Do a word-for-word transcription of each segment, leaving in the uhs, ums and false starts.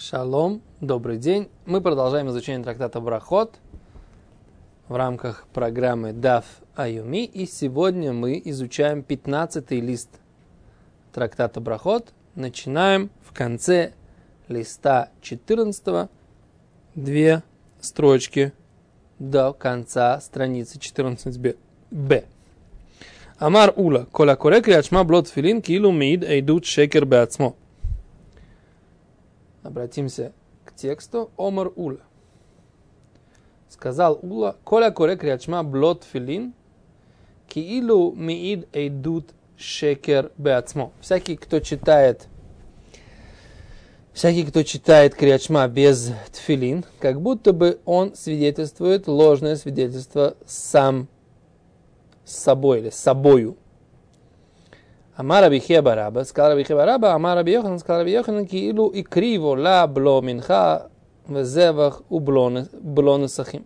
Шалом, добрый день. Мы продолжаем изучение трактата Брахот в рамках программы Даф Аюми. И сегодня мы изучаем пятнадцатый лист трактата Брахот. Начинаем в конце листа четырнадцатого, две строчки до конца страницы четырнадцать бэ. Амар Ула, кола корек риачма блот филин, килу миид эйдут шекер беацмо. Обратимся к тексту. Омар Ула. Сказал Ула, коля корек риачма блот филин, киилу миид эйдут шекер беацмо. Всякий, кто читает, всякий, кто читает криачма без тфилин, как будто бы он свидетельствует ложное свидетельство сам с собой или с собою. Амар Раби Хия бар Аба, сказал Раби Хия бар Аба, Амар Раби Йоханан, сказал Раби Йоханан, киилу икриво ла бло минха везевах у бло несахим.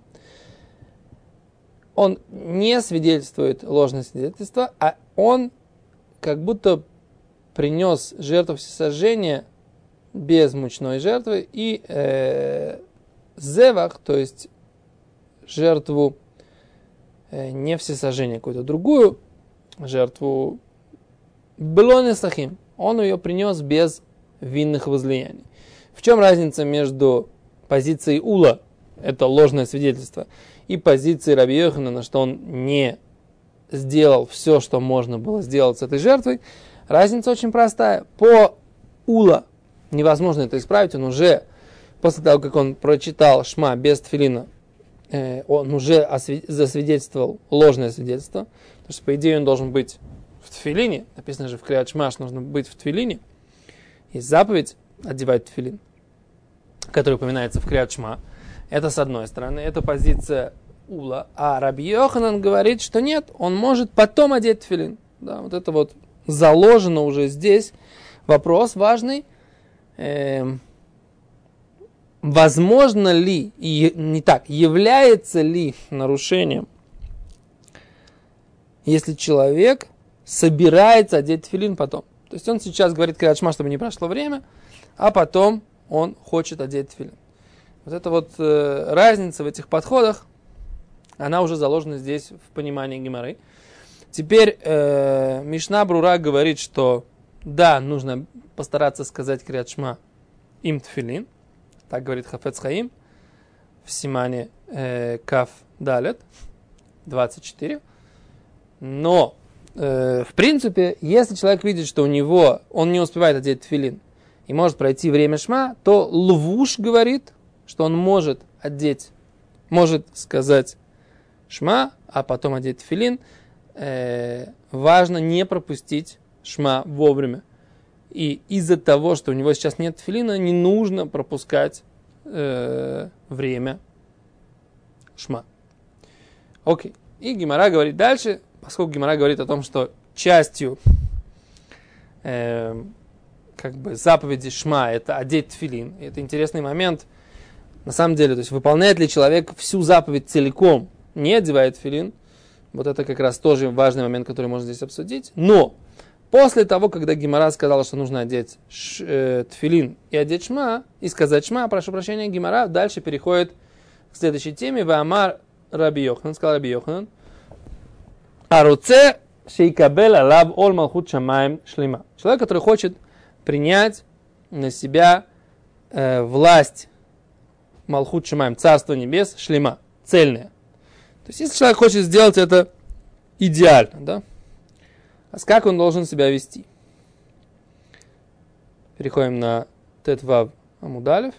Он не свидетельствует ложное свидетельство, а он как будто принес жертву всесожжения без мучной жертвы и э, зевах, то есть жертву э, не всесожжения, какую-то другую жертву, бло несахим. Он ее принес без винных возлияний. В чем разница между позицией Ула, это ложное свидетельство, и позицией Раби Йоханана, что он не сделал все, что можно было сделать с этой жертвой? Разница очень простая. По Ула невозможно это исправить. Он уже, после того, как он прочитал Шма без тфилина, он уже освид... засвидетельствовал ложное свидетельство. Потому что, по идее, он должен быть в тфилине. Написано же в Криат Шма, что нужно быть в тфилине. Есть заповедь одевать тфилин, который упоминается в Криат Шма. Это с одной стороны. Это позиция Ула. А Раби Йоханан говорит, что нет, он может потом одеть тфилин. Да, вот это вот заложено уже здесь. Вопрос важный. Эм, возможно ли, и не так, является ли нарушением, если человек собирается одеть тфилин потом? То есть он сейчас говорит Криат Шма, чтобы не прошло время, а потом он хочет одеть тфилин. Вот эта вот э, разница в этих подходах, она уже заложена здесь в понимании Гемары. Теперь э, Мишна Брура говорит, что да, нужно постараться сказать Криат Шма им тфилин. Так говорит Хафец Хаим в Симане э, Каф Далет двадцать четыре. Но, э, в принципе, если человек видит, что у него, он не успевает одеть тфилин и может пройти время Шма, то Лвуш говорит, что он может одеть, может сказать Шма, а потом одеть тфилин. Э, важно не пропустить Шма вовремя. И из-за того, что у него сейчас нет тфилина, не нужно пропускать э, время Шма. Окей. И Гемара говорит дальше, поскольку Гемара говорит о том, что частью э, как бы заповеди Шма это одеть тфилин. И это интересный момент. На самом деле, то есть выполняет ли человек всю заповедь целиком, не одевает тфилин. Вот это как раз тоже важный момент, который можно здесь обсудить. Но после того, когда Гемара сказала, что нужно одеть ш, э, тфилин и одеть Шма, и сказать Шма, прошу прощения, Гемара дальше переходит к следующей теме. Ваамар Раби Йоханан, сказал Раби Йоханан, Аруце шейкабел алаб ол малхут шамаим шлима. Человек, который хочет принять на себя э, власть Малхут Шамаим, Царство Небес, шлема, цельное. То есть, если человек хочет сделать это идеально, да, а как он должен себя вести? Переходим на Тет Вав Амуд Алеф.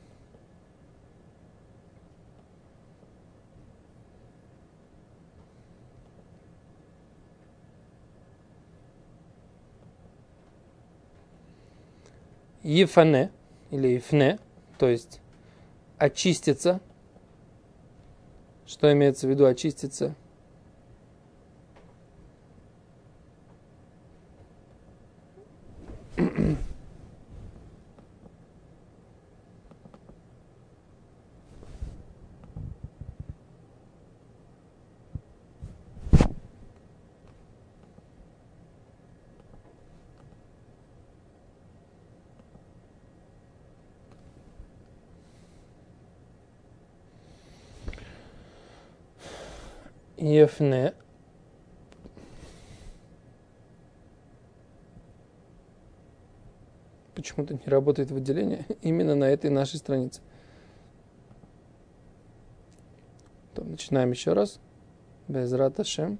Ефане, или Ефне, то есть очиститься. Что имеется в виду очиститься? Ефне. Почему-то не работает выделение именно на этой нашей странице. То, начинаем еще раз. Безрат Ашем.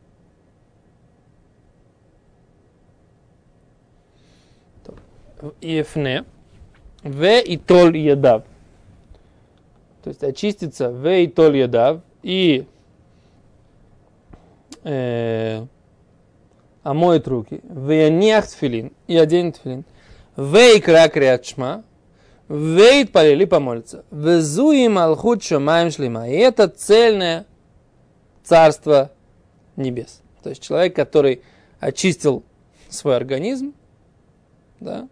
Ефне. В и толь едав. То есть очистится в и толь едав. И э, омоет руки. В яниах тфилин. И оденет тфилин. В икра криат шма. В итпалили помолится. В зуи малхут шамаем шлима. И это цельное царство небес. То есть человек, который очистил свой организм, да,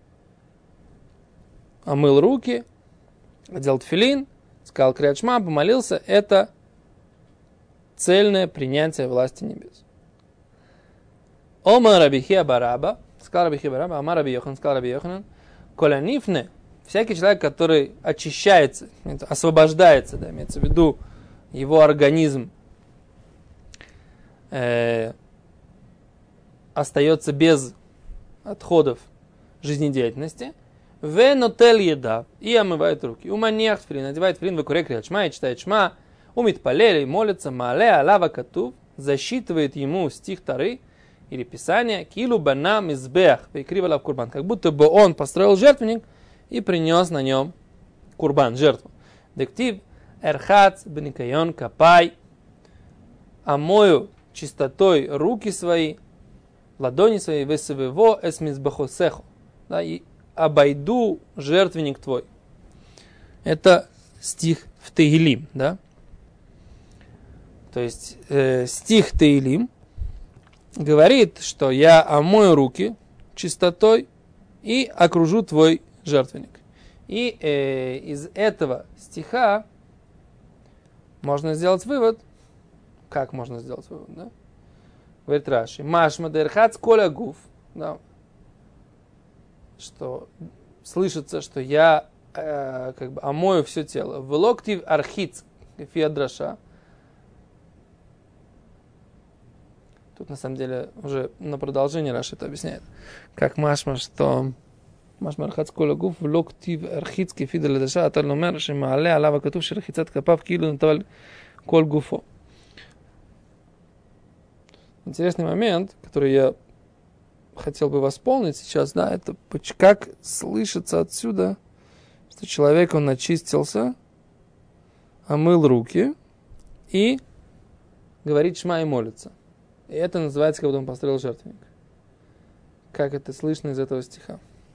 омыл руки, одел тфилин, сказал криат шма, помолился, это цельное принятие власти небес. Ома рабихия бараба, сказал рабихия бараба, ама раби Йохан, сказал раби Йоханан, колянифне, всякий человек, который очищается, освобождается, да, имеется в виду его организм, э, остается без отходов жизнедеятельности, венотель еда, и омывает руки, уманиях тфилин, надевает тфилин, выкурек криат шма, и читает шма, умит палели, молится, мале алава катув, засчитывает ему стих Торы, или Писание, килу бана мизбех, векривала в курбан, как будто бы он построил жертвенник и принес на нем курбан, жертву. Дектив, эрхац, беникайон, капай, омою чистотой руки свои, ладони свои, весевево, эсмизбахосехо, да, и обойду жертвенник твой. Это стих в Теилим, да? То есть э, стих Теилим говорит, что я омою руки чистотой и окружу твой жертвенник. И э, из этого стиха можно сделать вывод. Как можно сделать вывод, да? Говорит Раши. Машма дерхац коля гуф. Да. Что слышится, что я э, как бы омою все тело. Велоктив архиц фиадраша. Тут на самом деле уже на продолжение Раши это объясняет. Как Машма, что Машма архац коля гуф велоктив архиц фиадраша. Атар ломер шемаале алава катув шерхицат капав килу натаваль коль гуфо. Интересный момент, который я хотел бы восполнить сейчас, да, это как слышится отсюда, что человек, он очистился, омыл руки и говорит шма и молится. И это называется, когда он построил жертвенник. Как это слышно из этого стиха.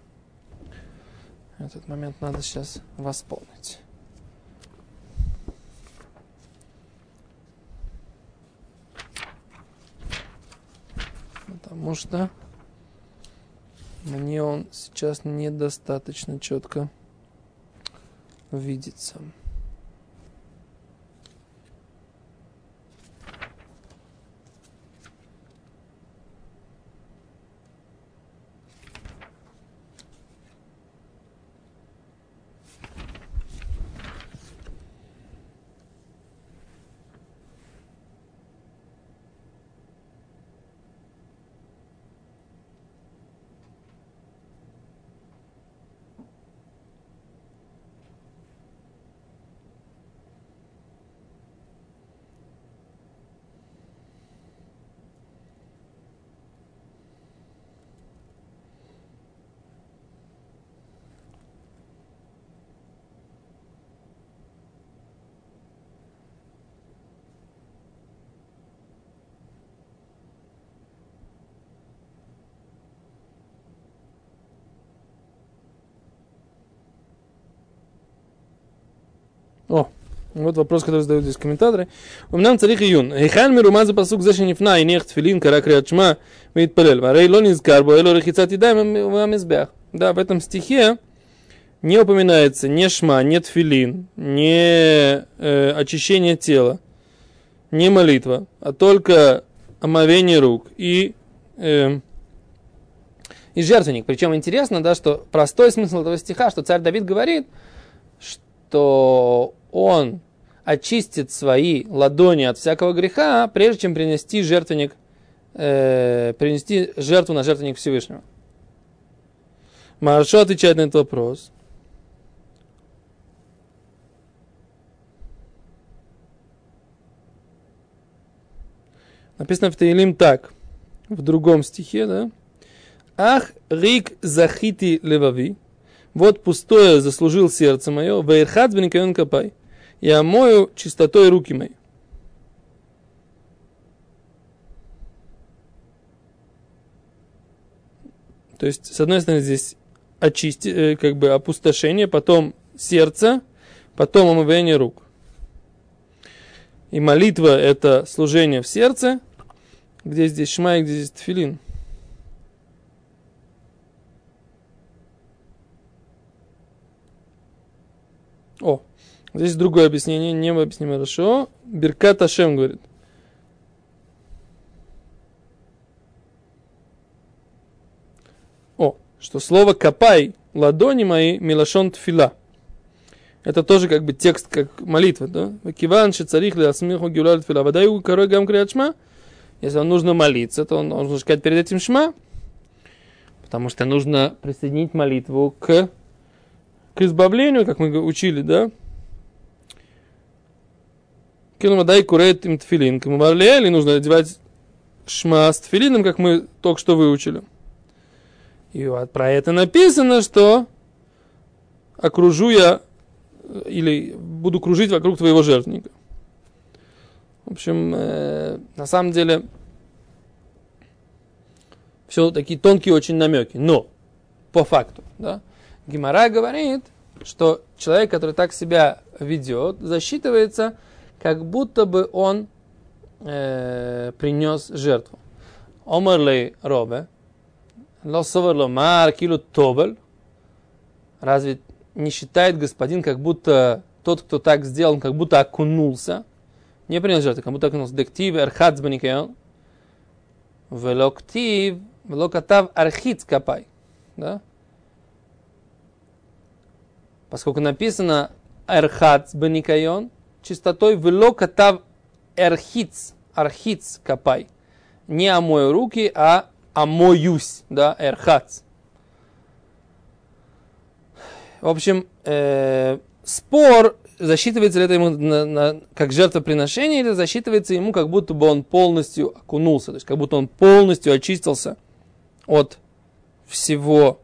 Этот момент надо сейчас восполнить. Потому что мне он сейчас недостаточно четко видится. О, вот вопрос, который задают здесь комментаторы. У меня царих июн. Хейхан мирумаза посук зашенифна и нехт филин кара криат шма витпалел. Варей ло низкар бо эло рехицат едаем в мизбех. Да, в этом стихе не упоминается ни шма, ни тфилин, ни э, очищение тела, не молитва, а только омовение рук и, э, и жертвенник. Причем интересно, да, что простой смысл этого стиха, что царь Давид говорит, что он очистит свои ладони от всякого греха, прежде чем принести жертвенник, э, принести жертву на жертвенник Всевышнего. Маршо отвечает на этот вопрос. Написано в Таилим так, в другом стихе, да? Ах, рик захити левави, вот пустое заслужил сердце мое, ваирхац беникайон капай, я омою чистотой руки мои. То есть, с одной стороны, здесь очисти, как бы опустошение, потом сердце, потом омывание рук. И молитва – это служение в сердце, где здесь шма и где здесь тфилин. О, здесь другое объяснение, не мы объясним хорошо. Биркат Ашем говорит. О, что слово «капай» – ладони мои, милашон тфила. Это тоже как бы текст, как молитва, да? Киван шецарих ли асмиху гиулат тфила. Вадаю корой гам криат шма. Если вам нужно молиться, то он нужно сказать перед этим шма. Потому что нужно присоединить молитву к, к избавлению, как мы учили, да? Килмадай курет им тфилин. Камаварлиэли нужно одевать шма с тфилином, как мы только что выучили. И вот про это написано, что окружу я или буду кружить вокруг твоего жертвенника. В общем, э, на самом деле, все такие тонкие очень намеки. Но, по факту, да, Гемара говорит, что человек, который так себя ведет, засчитывается, как будто бы он э, принес жертву. Омарлей робе, лосоверло мар килу тобель. Разве не считает господин, как будто тот, кто так сделал, как будто окунулся, не принес жертву, как будто окунулся. Дектив эрхац беникайон, велоктив, велокатав архиц капай. Да? Поскольку написано эрхац беникайон, чистотой велокатав эрхиц, архиц капай. Не омою руки, а омоюсь, да, эрхац. В общем, э, спор, засчитывается ли это ему на, на, как жертвоприношение, или засчитывается ему, как будто бы он полностью окунулся, то есть как будто он полностью очистился от всего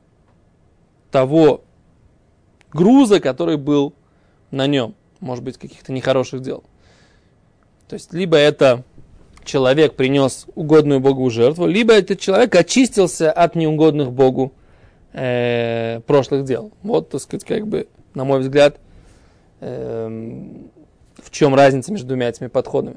того груза, который был на нем, может быть, каких-то нехороших дел. То есть, либо это человек принес угодную Богу жертву, либо этот человек очистился от неугодных Богу Э, прошлых дел. Вот, так сказать, как бы, на мой взгляд, э, в чем разница между двумя этими подходами.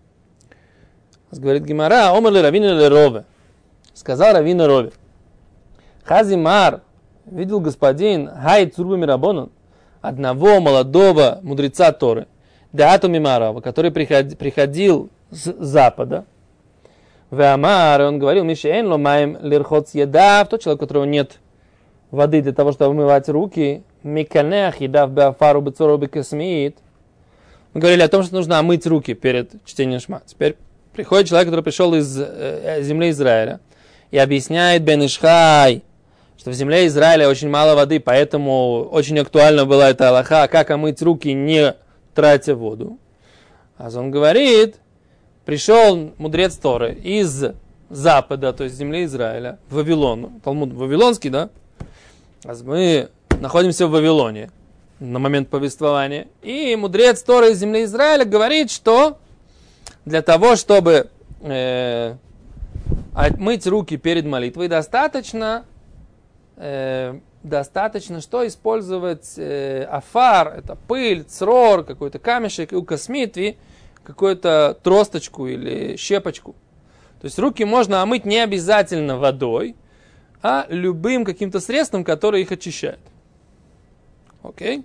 Говорит Гемара, омар ле равина ле рове. Сказал равина рове. Хазимар, видел господин, хай цурба мирабонан, одного молодого мудреца Торы, даату мимарава, который приходил с запада. Веамар, он говорил, мишеэн ломаем лирхоц едав, тот человек, у которого нет воды для того, чтобы омывать руки, миканех едав беафару бецору бекесмиит. Мы говорили о том, что нужно омыть руки перед чтением шма. Теперь приходит человек, который пришел из э, земли Израиля и объясняет бен Ишхай, что в земле Израиля очень мало воды, поэтому очень актуальна была эта алаха, как омыть руки, не тратя воду. А он говорит, пришел мудрец Торы из запада, то есть земли Израиля, в Вавилон, Талмуд вавилонский, да? Мы находимся в Вавилоне на момент повествования. И мудрец Торы из земли Израиля говорит, что для того, чтобы э, отмыть руки перед молитвой, достаточно, э, достаточно что использовать э, афар, это пыль, црор, какой-то камешек, и укосмитви, какую-то тросточку или щепочку. То есть руки можно омыть не обязательно водой, а любым каким-то средством, которое их очищает. Окей?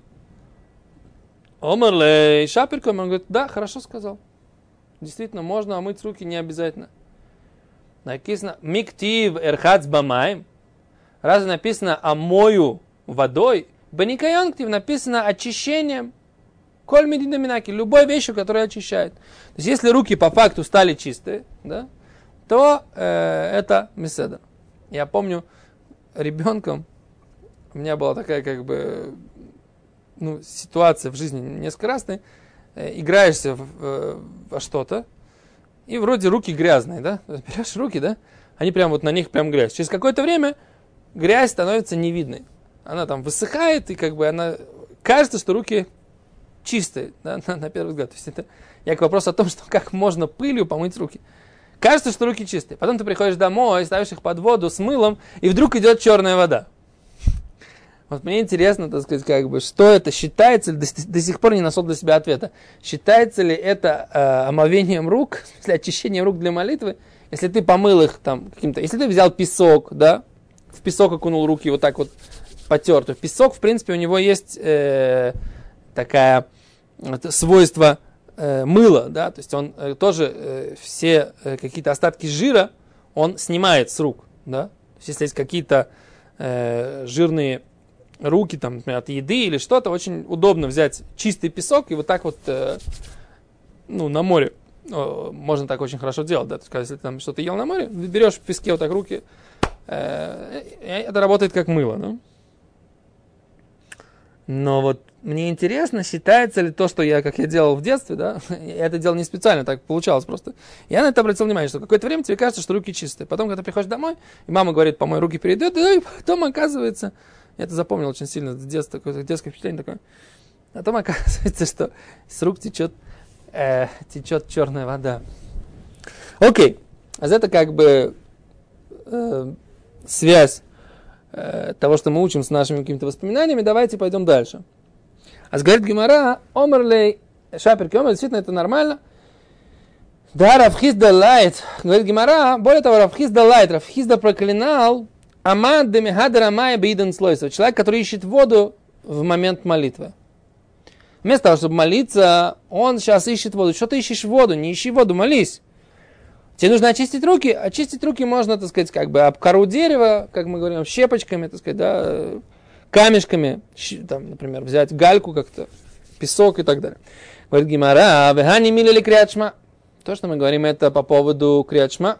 Омерлей шаперком, он говорит, да, хорошо сказал. Действительно, можно омыть руки не обязательно. Написано, миктив эрхац бамаем. Разве написано омою водой? Беникайон ктив написано очищением. коль мединаминаки, любой вещью, которая очищает. То есть, если руки по факту стали чистые, да, то э, это месседер. Я помню, ребенком у меня была такая, как бы, ну, ситуация в жизни несколько раз, ты э, играешься в, э, во что-то, и вроде руки грязные, да, берешь руки, да, они прям вот на них прям грязь. Через какое-то время грязь становится невидной. Она там высыхает, и как бы она, кажется, что руки чистые, да, на, на первый взгляд. То есть это я к вопросу о том, что как можно пылью помыть руки. Кажется, что руки чистые. Потом ты приходишь домой, ставишь их под воду с мылом, и вдруг идет черная вода. Вот мне интересно, так сказать, как бы, что это, считается ли, до, до сих пор не нашел для себя ответа, считается ли это э, омовением рук, в смысле, очищением рук для молитвы, если ты помыл их там каким-то, если ты взял песок, да, в песок окунул руки вот так вот потер, то песок, в принципе, у него есть э, такая свойство э, мыла, да, то есть он э, тоже э, все э, какие-то остатки жира он снимает с рук, да, то есть если есть какие-то э, жирные руки там, например, от еды или что-то, очень удобно взять чистый песок и вот так вот, э, ну, на море э, можно так очень хорошо делать, да, то есть если ты там что-то ел на море, берешь в песке вот так руки, э, это работает как мыло, да. Но вот мне интересно, считается ли то, что я, как я делал в детстве, да, я это делал не специально, так получалось просто. Я на это обратил внимание, что какое-то время тебе кажется, что руки чистые. Потом, когда ты приходишь домой, и мама говорит, помой руки перед едой, и потом оказывается, я это запомнил очень сильно с детства, какое-то детское впечатление такое. А потом оказывается, что с рук течет, э, течет черная вода. Окей, а это как бы э, связь того, что мы учим с нашими какими-то воспоминаниями, давайте пойдем дальше. А говорит Гемара, омерлей, шаперки омер, действительно это нормально. Да, Равхизда лайт, говорит Гемара, более того, Равхизда лайт, Равхизда проклинал амад демихадра мая бейден слойсов, человек, который ищет воду в момент молитвы. Вместо того, чтобы молиться, он сейчас ищет воду. Что ты ищешь воду? Не ищи воду, молись. Тебе нужно очистить руки. Очистить руки можно, так сказать, как бы об кору дерева, как мы говорим, щепочками, так сказать, да, камешками, там, например, взять гальку как-то, песок и так далее. Говорит Гемара, вехани милили криат-шма. То, что мы говорим, это по поводу криат-шма.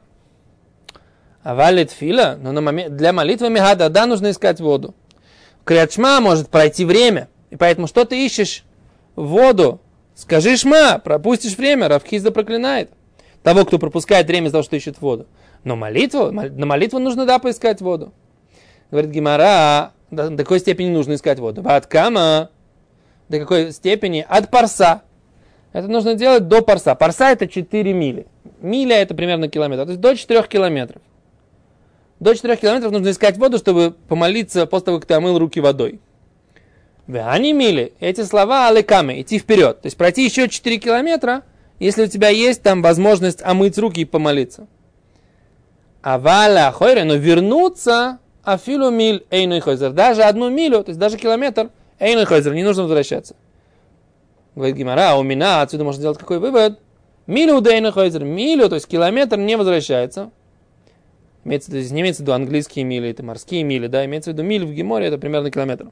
А валит фила, но на момент, для молитвы мегада, да, нужно искать воду. Криат-шма может пройти время, и поэтому что ты ищешь? Воду. Скажи шма, пропустишь время, Равхизда проклинает того, кто пропускает время из-за того, что ищет воду. Но молитву, на молитву нужно, да, поискать воду. Говорит Гемара, до, до какой степени нужно искать воду? От кама, до какой степени? От парса. Это нужно делать до парса. Парса это четыре мили. Миля это примерно километр. То есть до четырех километров. До четырех километров нужно искать воду, чтобы помолиться после того, как ты омыл руки водой. Они мили. Эти слова алекаме, идти вперед. То есть пройти еще четыре километра, если у тебя есть там возможность омыть руки и помолиться. А валя хойре, но вернуться афилу миль эйной хойзер. Даже одну милю, то есть даже километр эйной хойзер, не нужно возвращаться. Говорит Гемара, у меня отсюда можно сделать какой вывод? Милю да эйной хойзер. Милю, то есть километр не возвращается. Имеется, то есть не имеется в виду английские мили, это морские мили, да, имеется в виду миль в Геморе, это примерно километр.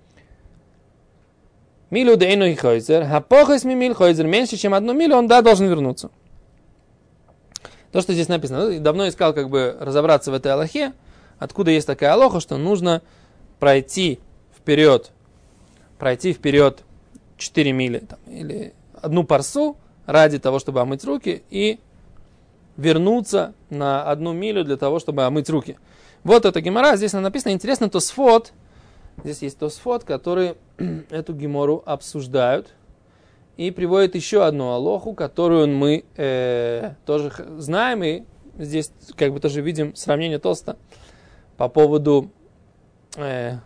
Милю да эйной хойзер, хапохас ми миль хойзер, меньше, чем одну милю, он, да, должен вернуться. То, что здесь написано, давно искал как бы разобраться в этой алахе, откуда есть такая алоха, что нужно пройти вперед, пройти вперед четыре мили, там, или одну парсу ради того, чтобы омыть руки, и вернуться на одну милю для того, чтобы омыть руки. Вот это гемора, здесь написано, интересно, Тосфот, здесь есть Тосфот, который эту гемору обсуждают, и приводит еще одну алоху, которую мы э, тоже знаем, и здесь как бы тоже видим сравнение Тоста по поводу... Э,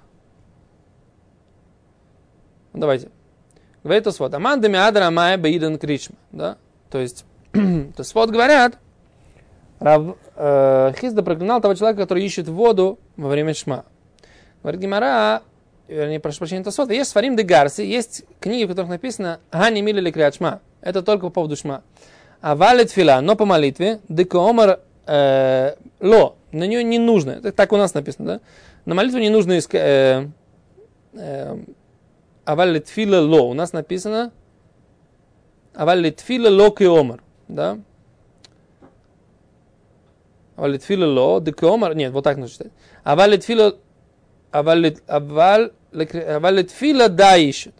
давайте. Говорит Тосфот. Амандами адра мая бейден кричма. Да? То есть, Тосфот говорят, Рав э, Хизда проклинал того человека, который ищет воду во время шма. Говорит Гемара, вернее, прошу прощения, Тосфот, есть Сфарим де Гарси, есть книги, в которых написано «Гани мили ли криат шма». Это только по поводу шма. А валит фила, но по молитве, дека омар э, ло, на нее не нужно. Это так у нас написано, да? На молитву не нужно искать... Э, э, а валит фила ло. У нас написано аваль литфила ло кеомар, да? Аваль литфила ло, де кеомар, нет, вот так нужно читать. Аваль литфила, аваль литфила да ищет.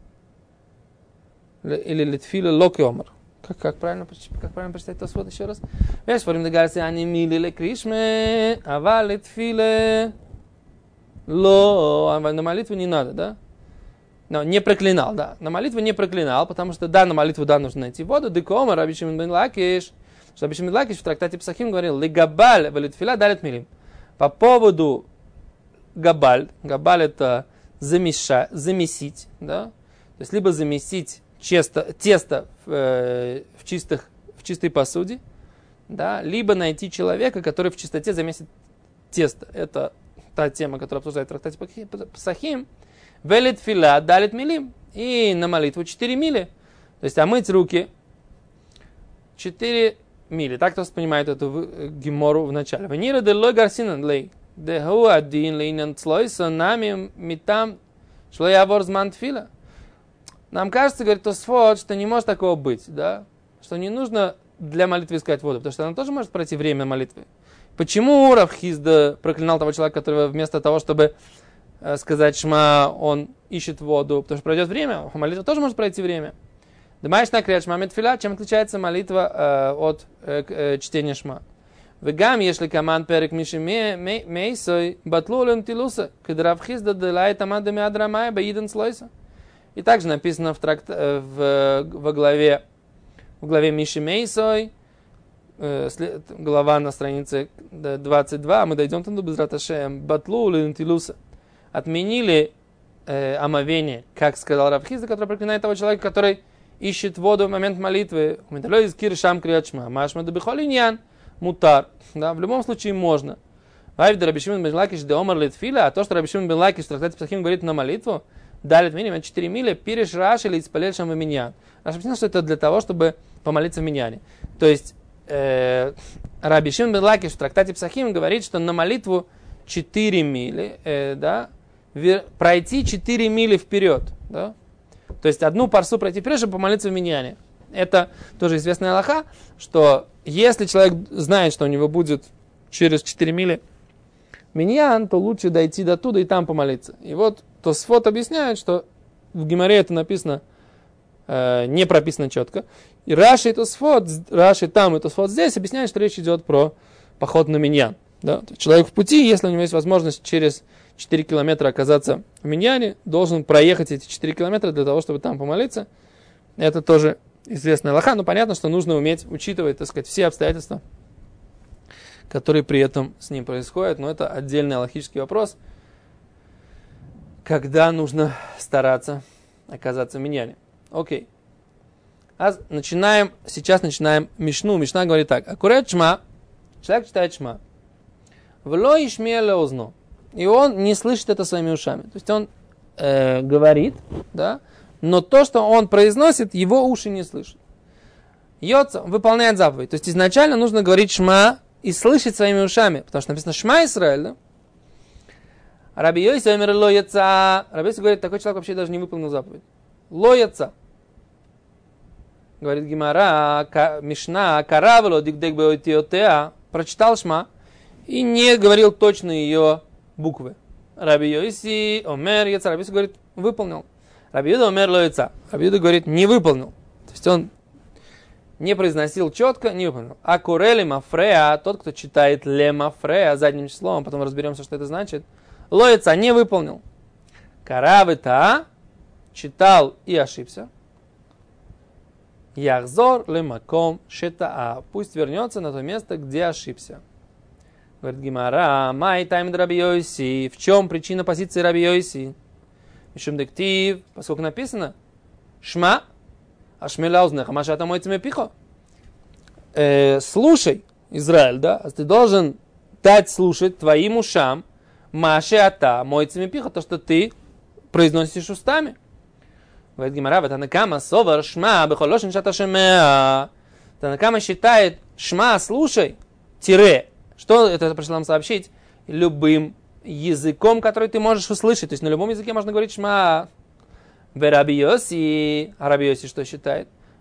Или литфила ло кеомар. Как, как правильно, как правильно прочитать то свод еще раз? Веш, форим дегарси ани мили ле кришме, аваль литфила ло, а на молитву не надо, да? Но не проклинал, да. На молитву не проклинал, потому что, да, на молитву, да, нужно найти воду. Декома, Раби Шимон бен Лакиш, что Раби Шимон бен Лакиш в трактате Псахим говорил, лигабаль валитфила далит милим. По поводу габаль, габаль это замеша, замесить, да, то есть либо замесить често, тесто в, э, в, чистых, в чистой посуде, да, либо найти человека, который в чистоте замесит тесто. Это та тема, которая обсуждает в трактате Псахим. Велит фила, далит милим. И на молитву четыре мили. То есть омыть руки четыре мили. Так кто понимает эту гемору в начале. Венира де лой гарсинан лей. Де ху один лейнан слойса нами митам шлоя ворзман тфила. Нам кажется, говорит Тосфот, что не может такого быть, да? Что не нужно для молитвы искать воду, потому что она тоже может пройти время молитвы. Почему Рав Хизда проклинал того человека, который вместо того, чтобы сказать шма, он ищет воду, потому что пройдет время, молитва тоже может пройти время. Думаешь на крет шма метфила, чем отличается молитва э, от э, э, чтения шма? Вегам, если команд перек миши мейсой, батлулен тилуса, когда Рав Хизда делает амадами адрамая баиден слойса. И также написано в тракт, э, в, во главе, в главе Миши Мейсой, э, след, глава на странице двадцать два, мы дойдем там до Безраташеем, батлулен тилуса. Отменили э, омовение, как сказал Рав Хизда, который проклинает того человека, который ищет воду в момент молитвы. Мутар. Да, в любом случае можно. А то, что Раби Шимон бен Лакиш в трактате Псахим говорит на молитву, далит минимум четыре мили, пириш раш или испалель шам миньян. Раш объяснил, что это для того, чтобы помолиться в миньяне. То есть э, Раби Шимон бен Лакиш в трактате Псахим говорит, что на молитву четыре мили, э, да, пройти четыре мили вперед, да? То есть одну парсу пройти вперед, чтобы помолиться в миньяне. Это тоже известная алаха, что если человек знает, что у него будет через четыре мили миньян, то лучше дойти до туда и там помолиться. И вот Тосфот объясняет, что в Гемаре это написано, э, не прописано четко. И Раши и Тосфот, Раши там и Тосфот здесь объясняют, что речь идет про поход на миньян. Да? Человек в пути, если у него есть возможность через четыре километра оказаться в миньяне, должен проехать эти четыре километра для того, чтобы там помолиться. Это тоже известная алаха, но понятно, что нужно уметь учитывать, так сказать, все обстоятельства, которые при этом с ним происходят. Но это отдельный алахический вопрос, когда нужно стараться оказаться в миньяне. Окей. А начинаем, сейчас начинаем Мишну. Мишна говорит так. Акурет шма, человек читает шма. Вло ишмия леозно. И он не слышит это своими ушами. То есть он э, говорит, да, но то, что он произносит, его уши не слышат. Йоца выполняет заповедь. То есть изначально нужно говорить шма и слышать своими ушами. Потому что написано шма Исраэль, да? Раби Йоси омер ло яца. Раби Йоси говорит, такой человек вообще даже не выполнил заповедь. Ло яца. Говорит Гемара, Мишна, каравло дикдек беотиотеа. Прочитал шма и не говорил точно ее буквы. Раби Йоси омер яца. Раби Йоси говорит, выполнил. Раби Юда омер ло яца. Раби Юда говорит, не выполнил. То есть он не произносил четко, не выполнил. А курели мафрея, тот, кто читает ле мафрея задним числом, потом разберемся, что это значит. Ло яца не выполнил. Каравита читал и ошибся. Яхзор лемаком шетаа. Пусть вернется на то место, где ошибся. Говорит Гемара, май тайм Раби Йоси. В чем причина позиции Раби Йоси? Мишум дектив, поскольку написано шма, ашмела узнеха, машата мой цмепихо. Слушай, Израиль, да, ты должен дать слушать твоим ушам машата мой цмепихо, то, что ты произносишь устами. Говорит Гемара, это Танакама совар шма бехолошин шата шемеа. Танакама считает шма, слушай, тире. Что это пришло нам сообщить? Любым языком, который ты можешь услышать. То есть на любом языке можно говорить шма. Раби Йоси. А Раби Йоси что считает?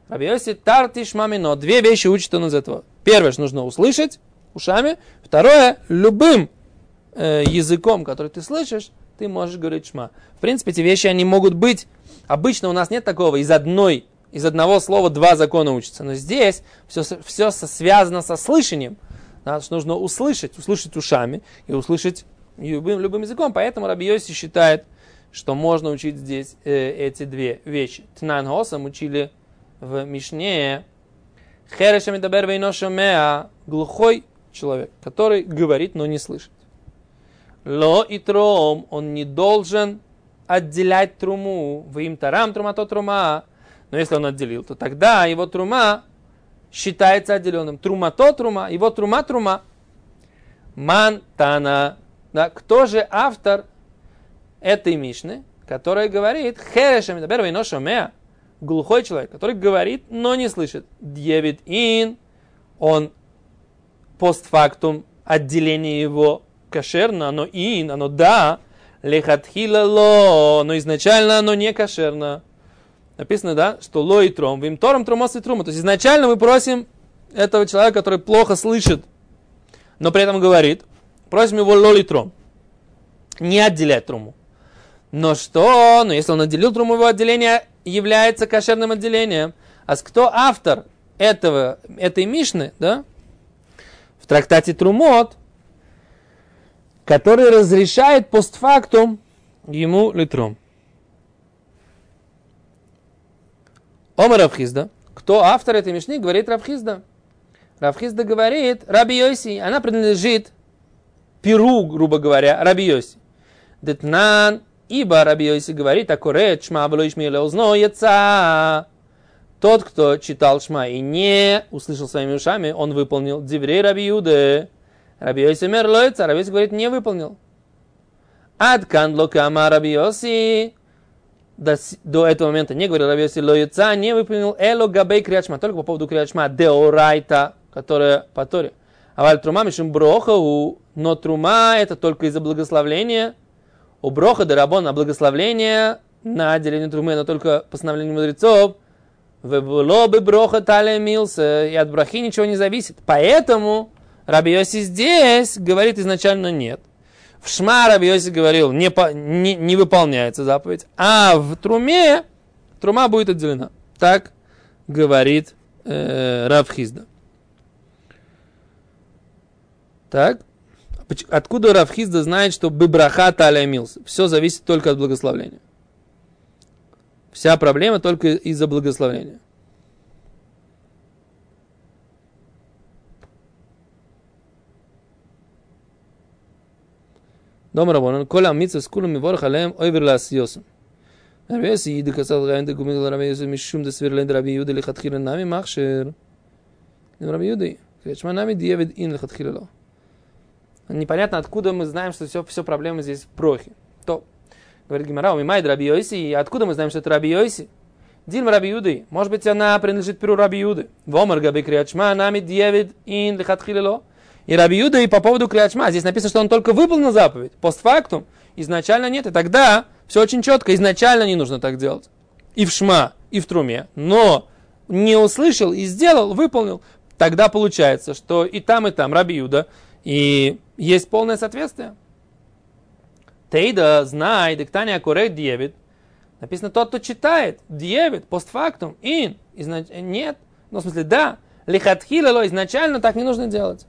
Раби Йоси тартиш мамино. Две вещи учит он из этого. Первое, что нужно услышать ушами. Второе, любым э, языком, который ты слышишь, ты можешь говорить шма. В принципе, эти вещи, они могут быть... Обычно у нас нет такого, из одной, из одного слова два закона учатся. Но здесь все, все связано со слышанием. Да, что нужно услышать, услышать ушами и услышать любым, любым языком. Поэтому Раби Йоси считает, что можно учить здесь э, эти две вещи. Тнан Хосам учили в Мишне. Херешем дабер вейно шомеа. Глухой человек, который говорит, но не слышит. Ло и тром, он не должен отделять труму. В им тарам трума то трума. Но если он отделил, то тогда его трума считается отделенным. Трума то трума, его трума трума. Мантана. Да, кто же автор этой Мишны, которая говорит херешем дабер вейно шомеа? Глухой человек, который говорит, но не слышит. Дьевит ин, он постфактум отделение его кошерно, оно ин, оно да, лехатхила ло, но изначально оно не кошерно. Написано, да, что ло и тром, вим тором тромос и трума. То есть изначально мы просим этого человека, который плохо слышит, но при этом говорит, просим его ло и тром, не отделять труму. Но что? Но если он отделил труму, его отделение является кошерным отделением. А кто автор этого, этой Мишны, да? В трактате Трумот, который разрешает постфактум ему литром. Омар Рав Хизда. Кто автор этой Мишны, говорит Рав Хизда. Рав Хизда говорит, Раби Йоси, она принадлежит перу, грубо говоря, Раби Йоси. Детнан, ибо Раби Йоси говорит, акурет шма было ишмиле узноется. Тот, кто читал шма и не услышал своими ушами, он выполнил диврей Раби Юде. Раби Йоси мерлоется, Раби Йоси говорит, не выполнил. Адкан локама Раби Йоси. До, до этого момента не говорил Раби Йоси лоица, не выполнил эло габей криат шма, только по поводу криат шма деорайта, которая по Торе. А валь трума мишум брохау, но трума это только из-за благословления. У броха дарабон, а благословение на отделение трумы, но только постановление мудрецов. Вебуло бы броха талия милса, и от брахи ничего не зависит. Поэтому Раби Йоси здесь говорит изначально нет. В Шма Раби Йоси говорил, не, по, не, не выполняется заповедь, а в труме трума будет отделена. Так говорит э, Рав Хизда. Так. Откуда Рав Хизда знает, что бибраха талия милса? Все зависит только от благословения. Вся проблема только из-за благословения. Дом Рабонан, коля митцва с кулом и ворох алеем ойвер ласиосом. Раби Йоси иди касал гаин де гумил Раби Йоси мишум де сверлен Раби Юда лихатхила нами махшер. Раби Юда, кричма нами диевид ин лихатхила ло. Непонятно, откуда мы знаем, что все, все проблемы здесь в брохе. То, говорит Гемара, умимает Раби Йоси, откуда мы знаем, что это Раби Йоси? Дильма Раби Юды, может быть, она принадлежит перу Раби Юды. Вомар габи кричма нами диевид ин лихатхила ло. И Раби Юда и по поводу криат шма. Здесь написано, что он только выполнил заповедь. Постфактум. Изначально нет. И тогда все очень четко. Изначально не нужно так делать. И в шма, и в труме. Но не услышал и сделал, выполнил. Тогда получается, что и там, и там Раби Юда. И есть полное соответствие. Тейда, знай, диктания коррект диевит. Написано, тот, кто читает. Диевит, постфактум, ин. Изнач... Нет. Ну, в смысле, да. Лихатхилало, изначально так не нужно делать.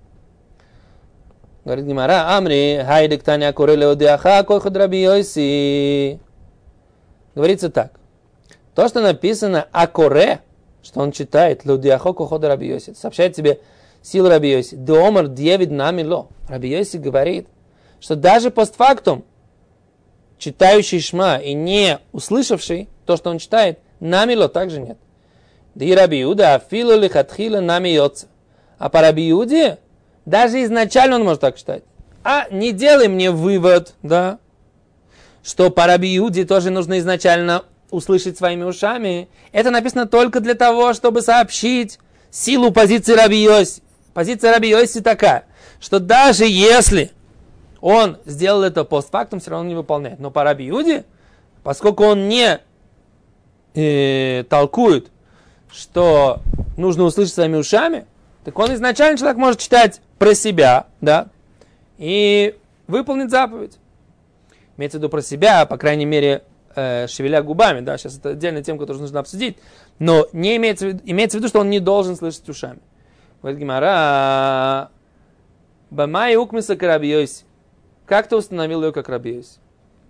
Говорит Гемара, Амри, хайдек таня кореле одиаха, койхот Раби Йоси. Говорится так. То, что написано о коре, что он читает, леодиахо койхот Раби Йоси, сообщает тебе силу Раби Йоси. Доомар дьевид нами ло. Раби Йоси говорит, что даже постфактум, читающий шма и не услышавший то, что он читает, нами ло также нет. Ди Раби Юда, афилу лихатхила нами йоца. А по Раби Юде, даже изначально он может так читать. А не делай мне вывод, да, что по Раби Юде тоже нужно изначально услышать своими ушами. Это написано только для того, чтобы сообщить силу позиции Раби Йоси. Позиция Раби Йоси такая, что даже если он сделал это постфактум, все равно не выполняет. Но по Раби Юде, поскольку он не э, толкует что нужно услышать своими ушами, так он изначально человек может читать про себя, да, и выполнить заповедь. Имеется в виду про себя, по крайней мере, э, шевеля губами, да, сейчас это отдельная тема, которую нужно обсудить, но не имеется в виду, имеется в виду, что он не должен слышать ушами. Говорит Гемара, Бамай укмиса к Раби Йоси. Как ты установил ее как Раби Йоси?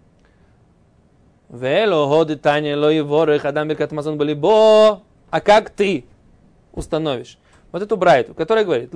А как ты установишь вот эту брайту, которая говорит,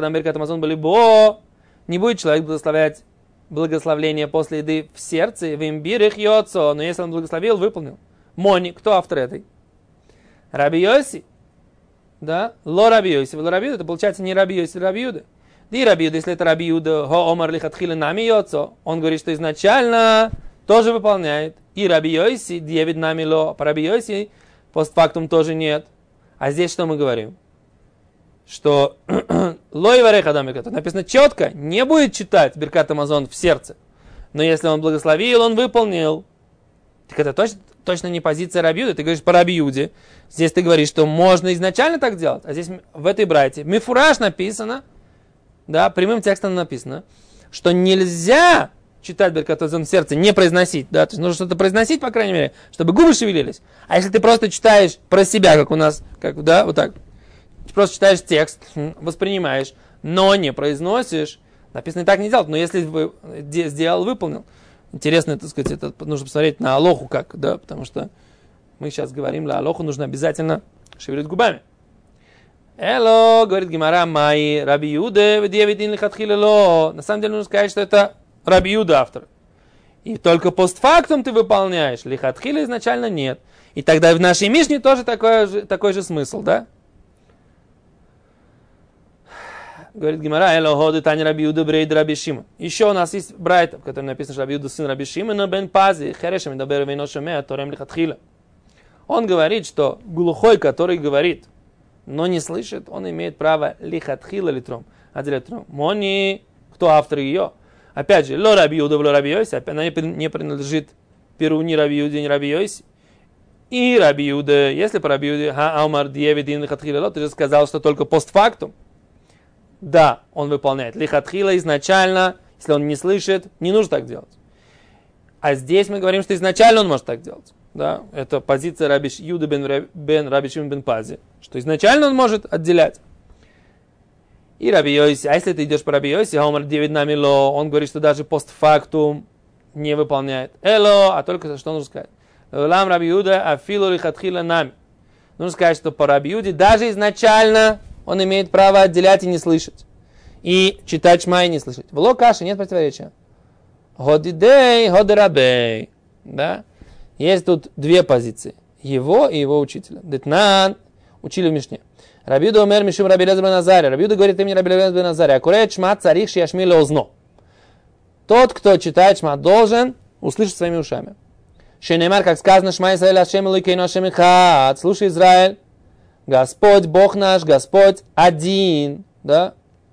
не будет человек благословлять благословление после еды в сердце, в имбирах йоцо, но если он благословил, выполнил. Мони, кто автор этой? Раби Йоси. Да? Ло Раби Йоси, ло Раби Юда, это получается не Раби Йоси, Раби Юда. Ди Раби Юда, если это Раби Юда, хо омар лихатхиле нами йоцо, он говорит, что изначально тоже выполняет. И Раби Йоси, девять нами ло, по Раби Йоси постфактум тоже нет. А здесь что мы говорим? Что лой вареха дамиката написано четко, не будет читать Беркат Амазон в сердце. Но если он благословил, он выполнил. Так это точно, точно не позиция Раби Юды. Ты говоришь по Раби Юде. Здесь ты говоришь, что можно изначально так делать. А здесь в этой брайте мифураж написано, да, прямым текстом написано, что нельзя читать Беркат Амазон в сердце, не произносить. Да? То есть нужно что-то произносить, по крайней мере, чтобы губы шевелились. А если ты просто читаешь про себя, как у нас, как, да, вот так, просто читаешь текст, воспринимаешь, но не произносишь, написано и так не делать. Но если вы сделал, выполнил. Интересно, так сказать, это нужно посмотреть на алоху как, да, потому что мы сейчас говорим, на алоху нужно обязательно шевелить губами. Эло, говорит Гемара, май, Раби Юде, девидин лихатхилело. На самом деле нужно сказать, что это Раби Юда автор. И только постфактум ты выполняешь. Лихатхила изначально нет. И тогда в нашей Мишне тоже такой же, такой же смысл, да? Говорит Гемара, эло ходы тани Раби Юда брейд Раби Шимон. Еще у нас есть брайт, в котором написано, что Раби Юда сын Раби Шимона бен Пази, херешем дабер вейно шомеа торем лихатхила. Он говорит, что глухой, который говорит, но не слышит, он имеет право лихатхила литром, отделять тром. Мони, кто автор ее? Опять же, ло Раби Юда, ло Раби Йоси, опять она не принадлежит перу ни Раби Юде, ни Раби Йоси. И Раби Юда, если по Раби Юде, ха аумар диевидин лихатхила ло, ты же сказал, что только постфактум. Да, он выполняет лихатхила изначально, если он не слышит, не нужно так делать. А здесь мы говорим, что изначально он может так делать. Да, это позиция Раби Юда бен, бен Раби Шимон бен Пази, что изначально он может отделять. И Раби Йоси, а если ты идешь по Раби Йоси, Омар девять нами ло, он говорит, что даже постфактум не выполняет. Эло, а только что нужно сказать? Лам Раби Юда афилу лихатхила нами. Нужно сказать, что по Раби Юде даже изначально он имеет право отделять и не слышать. И читать шма и не слышать. В локаше нет противоречия. Годидей, годерабей. Да? Есть тут две позиции. Его и его учителя. Детнан учили в Мишне. Раби Юда умер мишум Раби Элиэзер бен Азария. Раби Юда говорит имени Раби Элиэзер бен Азария. Акурет шма царих шияшми леозно. Тот, кто читает шма, должен услышать своими ушами. Шенемар, как сказано, шма Исраэль Ашем Элокейну Ашем Эхад. Слушай, Израиль. Господь, Бог наш, Господь один, да?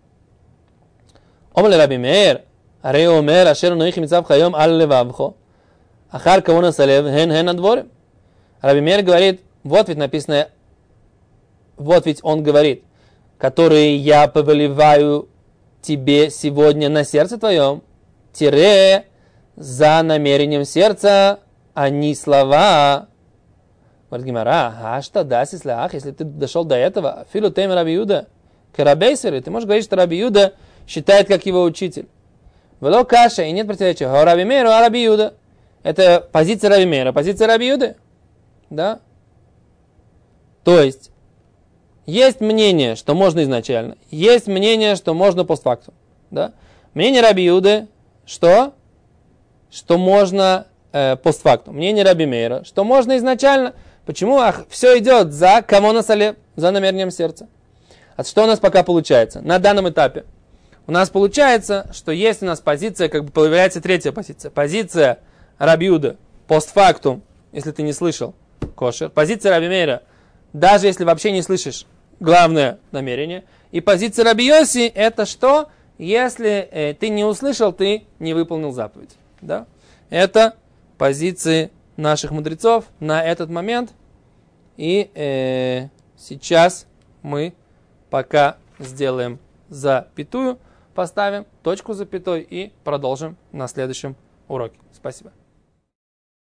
Омле Раби Меир, аре омер, ашер ноих мицав хайом аль левавхо, ахар кавона салев, хен хен адворим. Раби Меир говорит, вот ведь написано, вот ведь он говорит, которые я повелеваю тебе сегодня на сердце твоем, тире, за намерением сердца, а не слова. Говорит Гемара, а что да, если ты дошел до этого, филу тем Раби Юда, карабейсери, ты можешь говорить, что Раби Юда считает как его учитель. Вело каша, и нет противоречия. А Раби Меиру, а Раби Юда. Это позиция Раби Меира, позиция Раби Юды. Да? То есть, есть мнение, что можно изначально. Есть мнение, что можно постфактум. Да? Мнение Раби Юды, что? Что можно э, постфактум. Мнение Раби Меира, что можно изначально. Почему? Ах, все идет за камона сале, за намерением сердца. А что у нас пока получается? На данном этапе. У нас получается, что есть у нас позиция, как бы появляется третья позиция. Позиция Раби Юда, постфактум, если ты не слышал, кошер. Позиция Раби Меира, даже если вообще не слышишь, главное намерение. И позиция Раби Йоси, это что? Если э, ты не услышал, ты не выполнил заповедь. Да? Это позиции наших мудрецов на этот момент. И э, сейчас мы пока сделаем запятую, поставим точку запятой и продолжим на следующем уроке. Спасибо.